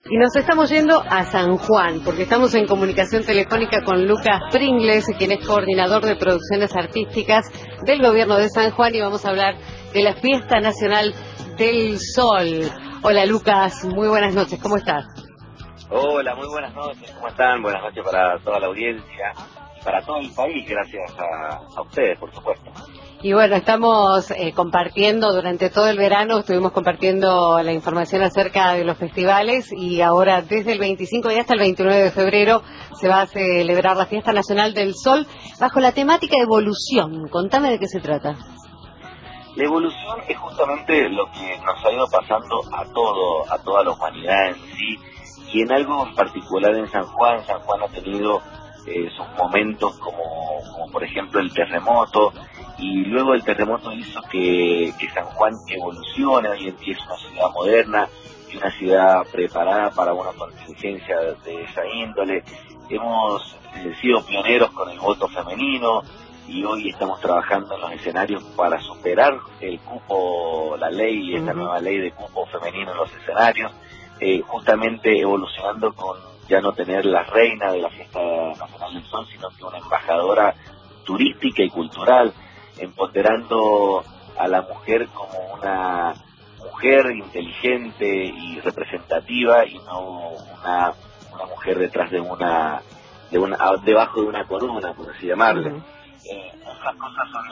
Y nos estamos yendo a San Juan, porque estamos en comunicación telefónica con Lucas Pringles, quien es coordinador de producciones artísticas del gobierno de San Juan, y vamos a hablar de la Fiesta Nacional del Sol. Hola Lucas, muy buenas noches, ¿cómo estás? Hola, muy buenas noches, ¿cómo están? Buenas noches para toda la audiencia y para todo el país, gracias a ustedes, por supuesto. Y bueno, estamos compartiendo durante todo el verano, estuvimos compartiendo la información acerca de los festivales, y ahora desde el 25 y hasta el 29 de febrero se va a celebrar la Fiesta Nacional del Sol bajo la temática evolución. Contame de qué se trata. La evolución es justamente lo que nos ha ido pasando a toda la humanidad en sí, y en algo en particular en San Juan. San Juan ha tenido sus momentos como por ejemplo el terremoto, y luego el terremoto hizo que San Juan evolucione. Hoy en día es una ciudad moderna y una ciudad preparada para una contingencia de esa índole. Hemos sido pioneros con el voto femenino, y hoy estamos trabajando en los escenarios para superar el cupo, la ley, esta nueva ley de cupo femenino en los escenarios, justamente evolucionando con ya no tener la reina de la Fiesta Nacional del Sol, sino que una embajadora turística y cultural, empoderando a la mujer como una mujer inteligente y representativa, y no una mujer detrás debajo de una corona, por así llamarle. Esas cosas son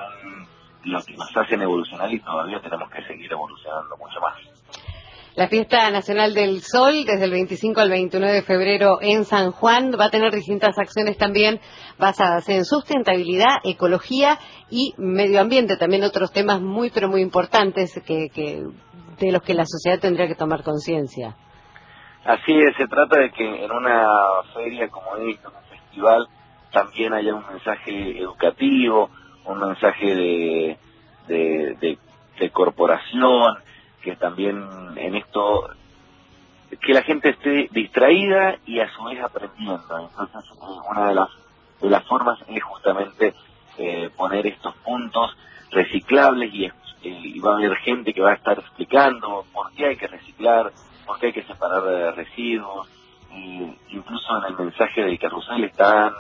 lo que nos hacen evolucionar, y todavía tenemos que seguir evolucionando mucho más. La Fiesta Nacional del Sol, desde el 25 al 29 de febrero en San Juan, va a tener distintas acciones también basadas en sustentabilidad, ecología y medio ambiente, también otros temas muy pero muy importantes de los que la sociedad tendría que tomar conciencia. Así es, se trata de que en una feria como esta, en un festival, también haya un mensaje educativo, un mensaje de corporación, que también en esto, que la gente esté distraída y a su vez aprendiendo. Entonces, una de las formas es justamente poner estos puntos reciclables, y va a haber gente que va a estar explicando por qué hay que reciclar, por qué hay que separar residuos, y incluso en el mensaje del carrusel están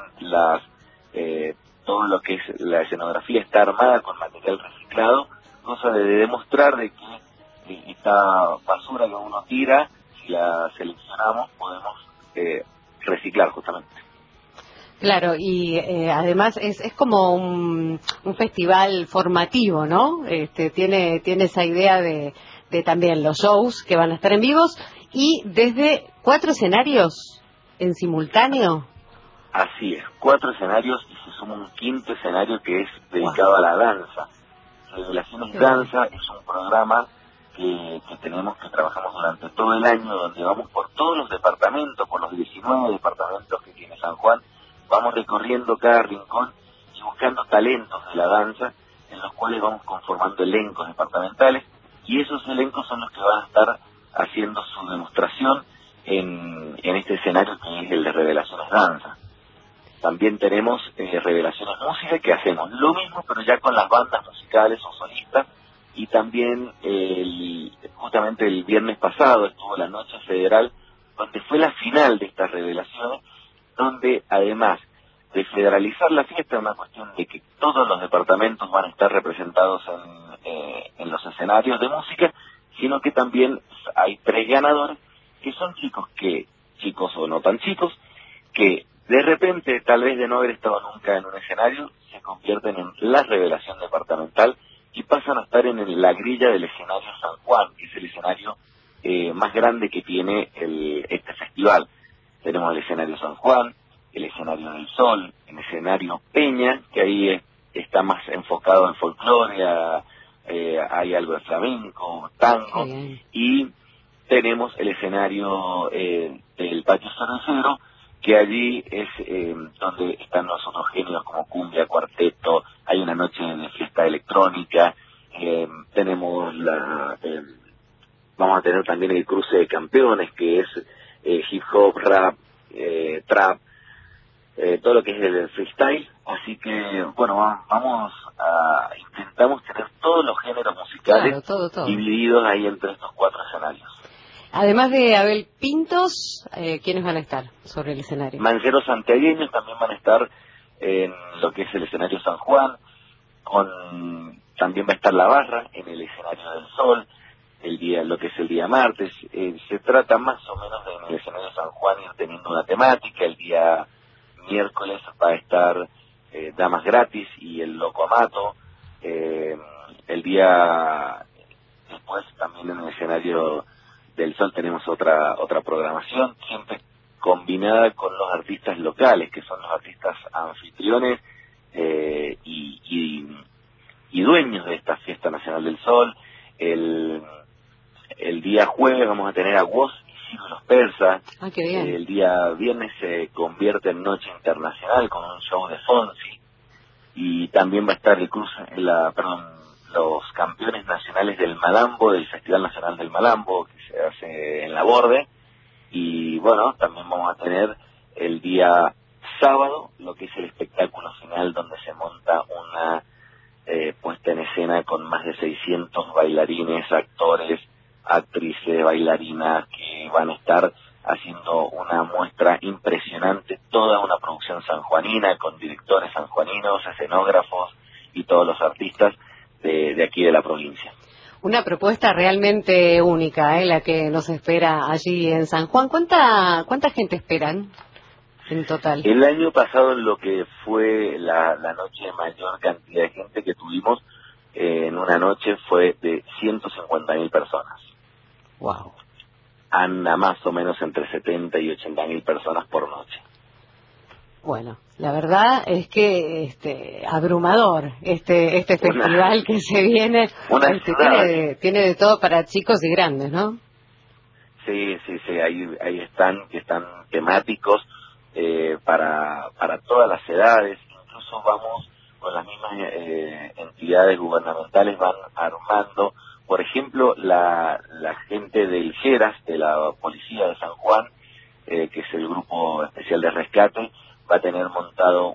todo lo que es la escenografía está armada con material reciclado, cosa de demostrar de que esta basura que uno tira, si la seleccionamos, podemos reciclar justamente. Claro, y además es como un festival formativo, ¿no? Tiene esa idea de también los shows que van a estar en vivos, y desde 4 escenarios en simultáneo. Así es, 4 escenarios, y se suma un 5.º escenario que es dedicado a la danza. Revelaciones Danza es un programa que tenemos, que trabajamos durante todo el año, donde vamos por todos los departamentos, por los 19 departamentos que tiene San Juan, vamos recorriendo cada rincón y buscando talentos de la danza, en los cuales vamos conformando elencos departamentales, y esos elencos son los que van a estar haciendo su demostración en este escenario que es el de Revelaciones Danza. También tenemos Revelaciones Música, que hacemos lo mismo, pero ya con las bandas musicales o solistas. Y también justamente el viernes pasado estuvo la Noche Federal, donde fue la final de estas revelaciones, donde además de federalizar la fiesta, una cuestión de que todos los departamentos van a estar representados en los escenarios de música, sino que también hay 3 ganadores, que son chicos o no tan chicos, que de repente, tal vez de no haber estado nunca en un escenario, se convierten en la revelación departamental y pasan a estar en la grilla del escenario San Juan, que es el escenario más grande que tiene este festival. Tenemos el escenario San Juan, el escenario del Sol, el escenario Peña, que ahí está más enfocado en folclore, hay algo de flamenco, tango, y tenemos el escenario del Patio Cervecero, que allí es donde están los otros géneros como cumbia, cuarteto, hay una noche de fiesta electrónica, tenemos vamos a tener también el cruce de campeones, que es hip hop, rap, trap, todo lo que es el freestyle. Así que bueno, intentamos tener todos los géneros musicales, claro, todo. divididos ahí entre estos 4 escenarios. Además de Abel Pintos, ¿quiénes van a estar sobre el escenario? Manceros santiagueños también van a estar en lo que es el escenario San Juan, también va a estar La Barra en el escenario del Sol, lo que es el día martes. Se trata más o menos de en el escenario San Juan ir teniendo una temática. El día miércoles va a estar Damas Gratis y el Loco Amato. El día después también en el escenario del Sol tenemos otra programación, siempre combinada con los artistas locales, que son los artistas anfitriones y dueños de esta Fiesta Nacional del Sol. El día jueves vamos a tener a Woz y Ciro los Persas. Qué bien. El día viernes se convierte en Noche Internacional con un show de Fonsi. Y también va a estar los campeones nacionales del Malambo, del Festival Nacional del Malambo, que se hace en La Borde. Y bueno, también vamos a tener el día sábado lo que es el espectáculo final, donde se monta una puesta en escena con más de 600 bailarines, actores, actrices, bailarinas, que van a estar haciendo una muestra impresionante, toda una producción sanjuanina, con directores sanjuaninos, escenógrafos y todos los artistas de aquí de la provincia. Una propuesta realmente única, la que nos espera allí en San Juan. ¿Cuánta gente esperan en total? El año pasado, lo que fue la noche de mayor cantidad de gente que tuvimos en una noche fue de 150.000 personas. Wow. Anda más o menos entre 70 y 80.000 personas por noche. Bueno, la verdad es que abrumador este festival que se viene. Tiene de todo para chicos y grandes, ¿no? Sí, ahí están, que están temáticos para todas las edades. Incluso vamos con las mismas entidades gubernamentales, van armando, por ejemplo, la gente del GERAS, de la Policía de San Juan, que es el Grupo Especial de Rescate, va a tener montado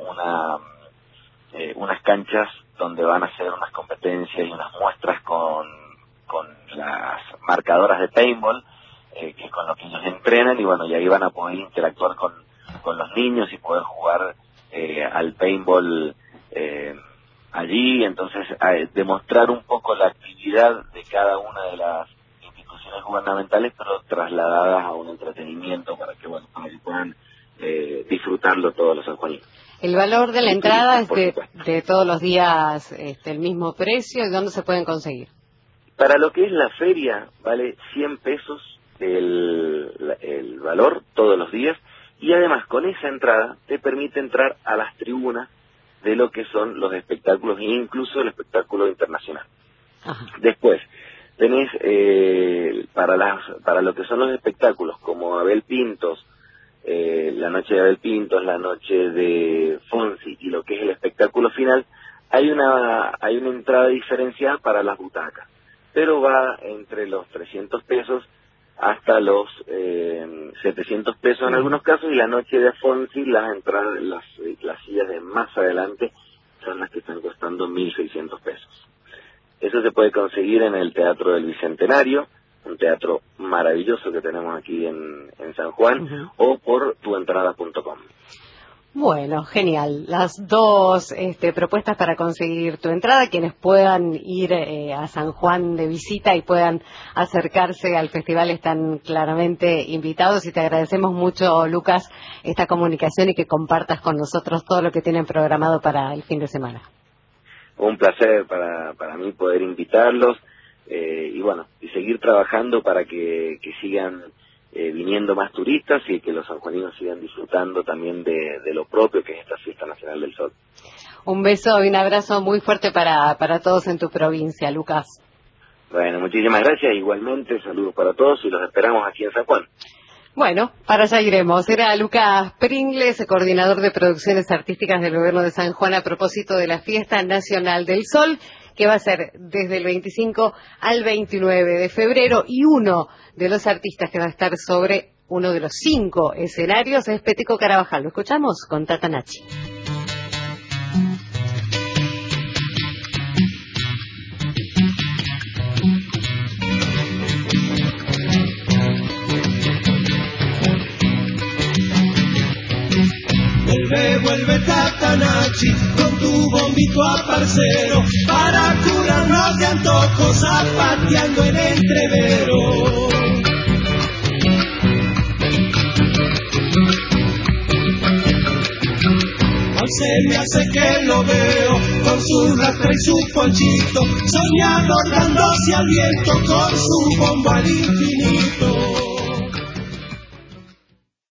unas canchas donde van a hacer unas competencias y unas muestras con las marcadoras de paintball, que es con lo que ellos entrenan, y bueno, y ahí van a poder interactuar con los niños y poder jugar al paintball allí. Entonces demostrar un poco la actividad de cada una de las instituciones gubernamentales, pero trasladadas a un entretenimiento para que puedan disfrutarlo todos los sanjuaninos. ¿El valor de la entrada es de todos los días el mismo precio? ¿Y dónde se pueden conseguir? Para lo que es la feria vale 100 pesos el valor todos los días, y además con esa entrada te permite entrar a las tribunas de lo que son los espectáculos e incluso el espectáculo internacional. Ajá. Después tenés para lo que son los espectáculos como Abel Pintos, la noche de Abel Pintos, la noche de Fonsi y lo que es el espectáculo final, hay una entrada diferencial para las butacas, pero va entre los 300 pesos hasta los 700 pesos en algunos casos, y la noche de Fonsi, las entradas, las sillas de más adelante son las que están costando 1.600 pesos. Eso se puede conseguir en el Teatro del Bicentenario, un teatro maravilloso que tenemos aquí en San Juan, o por tuentrada.com. Bueno, genial. Las dos propuestas para conseguir tu entrada, quienes puedan ir a San Juan de visita y puedan acercarse al festival están claramente invitados, y te agradecemos mucho, Lucas, esta comunicación y que compartas con nosotros todo lo que tienen programado para el fin de semana. Un placer para mí poder invitarlos y seguir trabajando para que sigan viniendo más turistas y que los sanjuaninos sigan disfrutando también de lo propio que es esta Fiesta Nacional del Sol. Un beso y un abrazo muy fuerte para todos en tu provincia, Lucas. Bueno, muchísimas gracias. Igualmente, saludos para todos y los esperamos aquí en San Juan. Bueno, para allá iremos. Era Lucas Pringles, coordinador de producciones artísticas del Gobierno de San Juan, a propósito de la Fiesta Nacional del Sol, que va a ser desde el 25 al 29 de febrero, y uno de los artistas que va a estar sobre uno de los 5 escenarios es Peteco Carabajal. Lo escuchamos con Tata Nachi. vuelve Tatanachi con tu bombito a parcero para curarnos de antojos zapateando en el entrevero. Se me hace que lo veo con su rastra y su ponchito, soñando dándose al viento con su bombo al infinito.